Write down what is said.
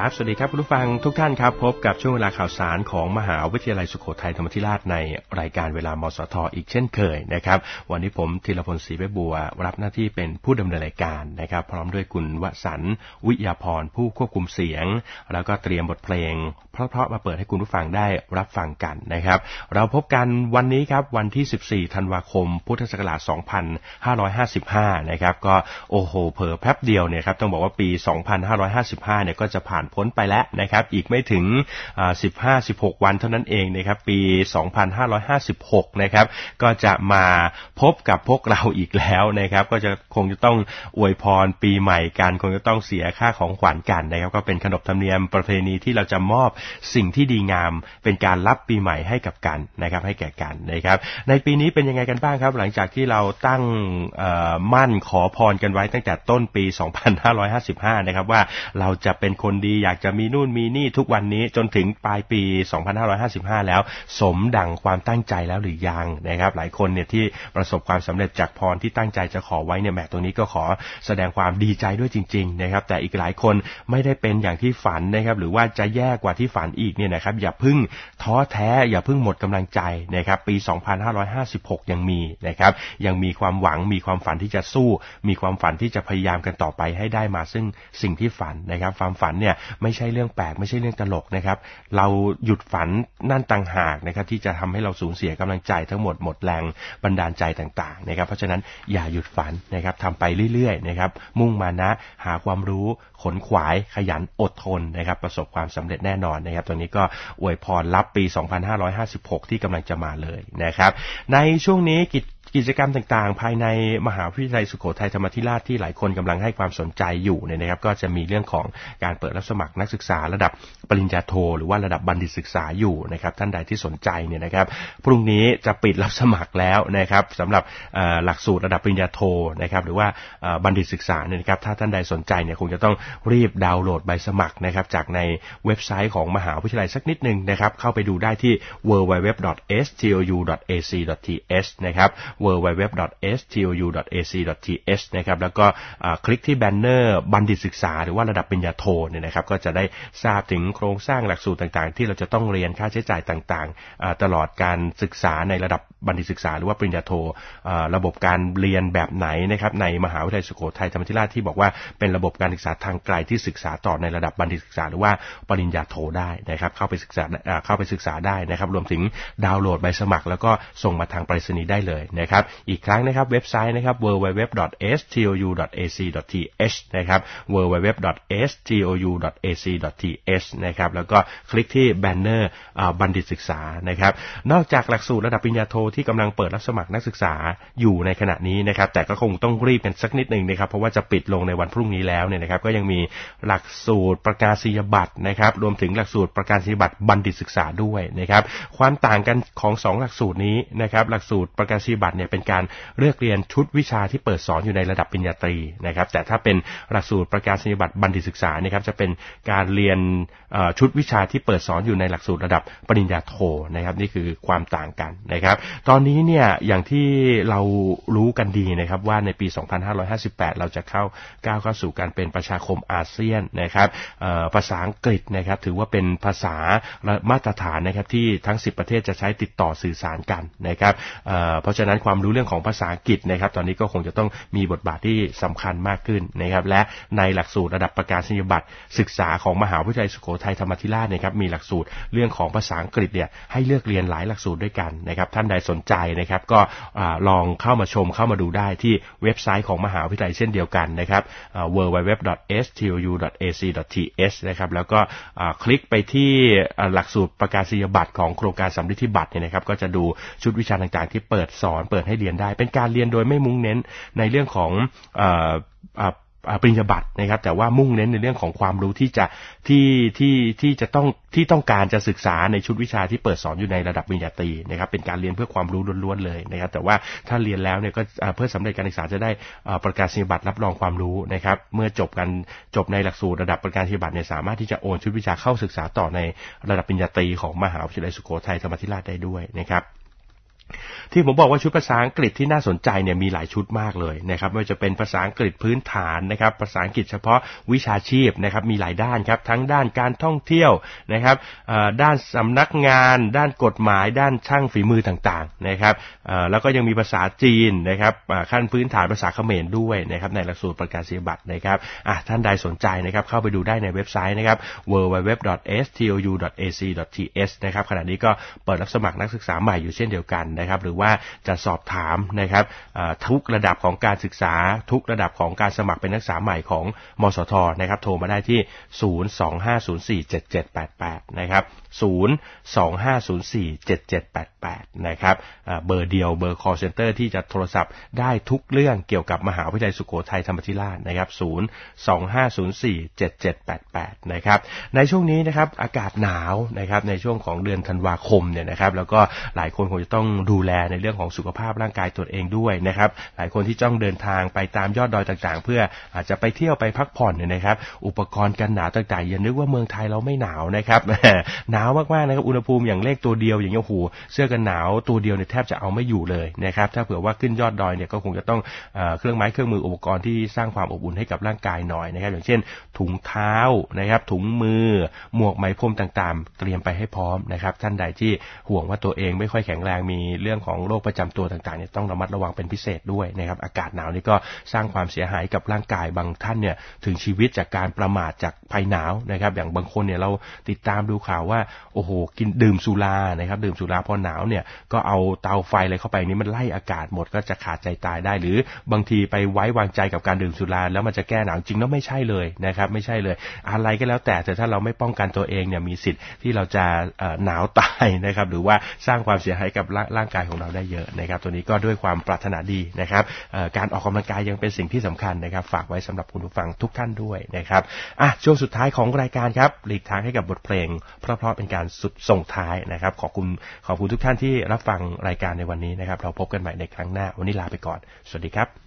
ครับสวัสดีครับคุณผู้ฟังทุกท่านครับพบกับช่วงเวลาข่าวสารของมหาวิทยาลัยสุโขทัยธรรมาธิราชในรายการเวลามสท.อีกเช่นเคยนะครับวันนี้ผมธีรพลศรีใบบัวรับหน้าที่เป็นผู้ดำเนินรายการนะครับพร้อมด้วยคุณวสันต์วิยาพรผู้ควบคุมเสียงแล้วก็เตรียมบทเพลงเพราะๆมาเปิดให้คุณผู้ฟังได้รับฟังกันนะครับเราพบกันวันนี้ครับวันที่14ธันวาคมพุทธศักราช2555นะครับก็โอ้โหเผลอแป๊บเดียวเนี่ยครับต้องบอกว่าปี2555เนี่ยก็จะผ่านพ้นไปแล้วนะครับอีกไม่ถึง15-16 วันเท่านั้นเองนะครับปี2556นะครับก็จะมาพบกับพวกเราอีกแล้วนะครับก็จะคงจะต้องอวยพรปีใหม่กันคงจะต้องเสียค่าของขวัญกันนะครับก็เป็นขนบธรรมเนียมประเพณีที่เราจะมอบสิ่งที่ดีงามเป็นการรับปีใหม่ให้กับกันนะครับให้แก่กันนะครับในปีนี้เป็นยังไงกันบ้างครับหลังจากที่เราตั้งมั่นขอพรกันไว้ตั้งแต่ต้นปี2555นะครับว่าเราจะเป็นคนดีอยากจะมีนู่นมีนี่ทุกวันนี้จนถึงปลายปี2555แล้วสมดั่งความตั้งใจแล้วหรือยังนะครับหลายคนเนี่ยที่ประสบความสำเร็จจากพรที่ตั้งใจจะขอไว้เนี่ยแหมตัวนี้ก็ขอแสดงความดีใจด้วยจริงๆนะครับแต่อีกหลายคนไม่ได้เป็นอย่างที่ฝันนะครับหรือว่าจะแย่กว่าที่ฝันอีกเนี่ยนะครับอย่าพึ่งท้อแท้อย่าพึ่งหมดกำลังใจนะครับปี2556ยังมีนะครับยังมีความหวังมีความฝันที่จะสู้มีความฝันที่จะพยายามกันต่อไปให้ได้มาซึ่งสิ่งที่ฝันนะครับความฝันเนี่ยไม่ใช่เรื่องแปลกไม่ใช่เรื่องตลกนะครับเราหยุดฝันนั่นต่างหากนะครับที่จะทำให้เราสูญเสียกำลังใจทั้งหมดหมดแรงบันดาลใจต่างๆนะครับเพราะฉะนั้นอย่าหยุดฝันนะครับทำไปเรื่อยๆนะครับมุ่งมานะหาความรู้ขนขวายขยันอดทนนะครับประสบความสำเร็จแน่นอนนะครับตัวนี้ก็อวยพรรับปี2556ที่กำลังจะมาเลยนะครับในช่วงนี้กิจกรรมต่างๆภายในมหาวิทยาลัยสุโขทัยธรรมาธิราชที่หลายคนกำลังให้ความสนใจอยู่เนี่ยนะครับก็จะมีเรื่องของการเปิดรับสมัครนักศึกษาระดับปริญญาโทหรือว่าระดับบัณฑิตศึกษาอยู่นะครับท่านใดที่สนใจเนี่ยนะครับพรุ่งนี้จะปิดรับสมัครแล้วนะครับสำหรับหลักสูตรระดับปริญญาโทนะครับหรือว่าบัณฑิตศึกษาเนี่ยนะครับถ้าท่านใดสนใจเนี่ยคงจะต้องรีบดาวน์โหลดใบสมัครนะครับจากในเว็บไซต์ของมหาวิทยาลัยสักนิดนึงนะครับเข้าไปดูได้ที่ www.stou.ac.th นะครับ www.stou.ac.th นะครับแล้วก็คลิกที่แบนเนอร์บัณฑิตศึกษาหรือว่าระดับปริญญาโทเนี่ยนะครับก็จะได้ทราบถึงโครงสร้างหลักสูตรต่างๆที่เราจะต้องเรียนค่าใช้จ่ายต่างๆตลอดการศึกษาในระดับบัณฑิตศึกษาหรือว่าปริญญาโทระบบการเรียนแบบไหนนะครับในมหาวิทยาลัยสุโขทัยธรรมาธิราชที่บอกว่าเป็นระบบการศึกษาทางไกลที่ศึกษาต่อในระดับบัณฑิตศึกษาหรือว่าปริญญาโทได้นะครับเข้าไปศึกษาได้นะครับรวมถึงดาวน์โหลดใบสมัครแล้วก็ส่งมาทางไปรษณีย์ได้เลยนะครับอีกครั้งนะครับเว็บไซต์นะครับ www.stou.ac.th นะครับ www.stou.ac.th นะครับแล้วก็คลิกที่แบนเนอร์บัณฑิตศึกษานะครับนอกจากหลักสูตรระดับปริญญาโทที่กำลังเปิดรับสมัครนักศึกษาอยู่ในขณะนี้นะครับแต่ก็คงต้องรีบกันสักนิดนึงนะครับเพราะว่าจะปิดลงในวันพรุ่งนี้แล้วเนี่ยนะครับก็ยังมีหลักสูตรประกาศนียบัตรนะครับรวมถึงหลักสูตรประกาศนียบัตรบัณฑิตศึกษาด้วยนะครับความต่างกันของ2หลักสูตรนี้นะครับหลักสูตรประกาศนียบัตรเนี่ยเป็นการเลือกเรียนชุดวิชาที่เปิดสอนอยู่ในระดับปริญญาตรีนะครับแต่ถ้าเป็นหลักสูตรประกาศนียบัตรบัณฑิตศึกษานะครับจะเป็นการเรียนชุดวิชาที่เปิดสอนอยู่ในหลักสูตรระดับปริญญาโทนะครับนี่คือความต่างกันนะครับตอนนี้เนี่ยอย่างที่เรารู้กันดีนะครับว่าในปี2558เราจะก้าวเข้าสู่การเป็นประชาคมอาเซียนนะครับภาษาอังกฤษนะครับถือว่าเป็นภาษามาตรฐานนะครับที่ทั้ง10ประเทศจะใช้ติดต่อสื่อสารกันนะครับเพราะฉะนั้นความรู้เรื่องของภาษาอังกฤษนะครับตอนนี้ก็คงจะต้องมีบทบาทที่สำคัญมากขึ้นนะครับและในหลักสูตรระดับประกาศนียบัตรศึกษาของมหาวิทยาลัยสุโขทัยธรรมาธิราชนะครับมีหลักสูตรเรื่องของภาษาอังกฤษเนี่ยให้เลือกเรียนหลายหลักสูตรด้วยกันนะครับท่านใดสนใจนะครับก็ลองเข้ามาชมเข้ามาดูได้ที่เว็บไซต์ของมหาวิทยาลัยเช่นเดียวกันนะครับwww.stou.ac.th นะครับแล้วก็คลิกไปที่หลักสูตรประกาศนียบัตรของโครงการสำริดที่บัตรเนี่ยนะครับก็จะดูชุดวิชาต่างๆที่เปิดสอนเปิดให้เรียนได้เป็นการเรียนโดยไม่มุ่งเน้นในเรื่องของปริญญาบัตรนะครับแต่ว่ามุ่งเน้นในเรื่องของความรู้ที่ต้องการจะศึกษาในชุดวิชาที่เปิดสอนอยู่ในระดับปริญญาตรีนะครับเป็นการเรียนเพื่อความรู้ล้วนๆเลยนะครับแต่ว่าถ้าเรียนแล้วเนี่ยก็เพื่อสำเร็จการศึกษาจะได้ประกาศนียบัตรรับรองความรู้นะครับเมื่อจบในหลักสูตรระดับประกาศนียบัตรเนี่ยสามารถที่จะโอนชุดวิชาเข้าศึกษาต่อในระดับปริญญาตรีของมหาวิทยาลัยสุโขทัยธรรมาธิราชได้ด้วยนะครับที่ผมบอกว่าชุดภาษาอังกฤษที่น่าสนใจเนี่ยมีหลายชุดมากเลยนะครับไม่ว่าจะเป็นภาษาอังกฤษพื้นฐานนะครับภาษาอังกฤษเฉพาะวิชาชีพนะครับมีหลายด้านครับทั้งด้านการท่องเที่ยวนะครับด้านสำนักงานด้านกฎหมายด้านช่างฝีมือต่างๆนะครับแล้วก็ยังมีภาษาจีนนะครับขั้นพื้นฐานภาษาเขมรด้วยนะครับในหลักสูตรประกาศนียบัตรนะครับท่านใดสนใจนะครับเข้าไปดูได้ในเว็บไซต์นะครับ www.stou.ac.th นะครับขณะนี้ก็เปิดรับสมัครนักศึกษาใหม่อยู่เช่นเดียวกันนะครับหรือว่าจะสอบถามนะครับทุกระดับของการศึกษาทุกระดับของการสมัครเป็นนักศึกษาใหม่ของมสทนะครับโทรมาได้ที่025047788นะครับ025047788นะครับเบอร์เดียวเบอร์ call center ที่จะโทรศัพท์ได้ทุกเรื่องเกี่ยวกับมหาวิทยาลัยสุโขทัยธรรมาธิราชนะครับ025047788นะครับในช่วงนี้นะครับอากาศหนาวนะครับในช่วงของเดือนธันวาคมเนี่ยนะครับแล้วก็หลายคนคงจะต้องดูแลในเรื่องของสุขภาพร่างกายตัวเองด้วยนะครับหลายคนที่ต้องเดินทางไปตามยอดดอยต่างๆเพื่ออาจจะไปเที่ยวไปพักผ่อนเนี่ยนะครับอุปกรณ์กันหนาวต่างๆอย่านึกว่าเมืองไทยเราไม่หนาวนะครับหนาวมากๆนะครับอุณหภูมิอย่างเลขตัวเดียวอย่างเงี้ยโอ้โหเสื้อกันหนาวตัวเดียวเนี่ยแทบจะเอาไม่อยู่เลยนะครับถ้าเผื่อว่าขึ้นยอดดอยเนี่ยก็คงจะต้องเครื่องไม้เครื่องมืออุปกรณ์ที่สร้างความอบอุ่นให้กับร่างกายหน่อยนะครับอย่างเช่นถุงเท้านะครับถุงมือหมวกไหมพรมต่างๆเตรียมไปให้พร้อมนะครับท่านใดที่ห่วงว่าตัวเองไม่ค่อยแข็งแรงมีเรื่องของโรคประจำตัวต่างๆเนี่ยต้องระมัดระวังเป็นพิเศษด้วยนะครับอากาศหนาวนี่ก็สร้างความเสียหายกับร่างกายบางท่านเนี่ยถึงชีวิตจากการประมาทจากภัยหนาวนะครับอย่างบางคนเนี่ยเราติดตามดูข่าวว่าโอ้โหกินดื่มสุรานะครับดื่มสุราพอหนาวเนี่ยก็เอาเตาไฟอะไรเข้าไปนี่มันไล่อากาศหมดก็จะขาดใจตายได้หรือบางทีไปไว้วางใจกับการดื่มสุราแล้วมันจะแก้หนาวจริงแล้วไม่ใช่เลยนะครับไม่ใช่เลยอะไรก็แล้วแต่ถ้าเราไม่ป้องกันตัวเองเนี่ยมีสิทธิ์ที่เราจะหนาวตายนะครับหรือว่าสร้างความเสียหายกับร่างกายของเราได้เยอะนะครับตัวนี้ก็ด้วยความปรารถนาดีนะครับการออกกำลังกายยังเป็นสิ่งที่สำคัญนะครับฝากไว้สำหรับคุณผู้ฟังทุกท่านด้วยนะครับช่วงสุดท้ายของรายการครับหลีกทางให้กับบทเพลงเพราะๆเป็นการส่งท้ายนะครับขอบคุณทุกท่านที่รับฟังรายการในวันนี้นะครับเราพบกันใหม่ในครั้งหน้าวันนี้ลาไปก่อนสวัสดีครับ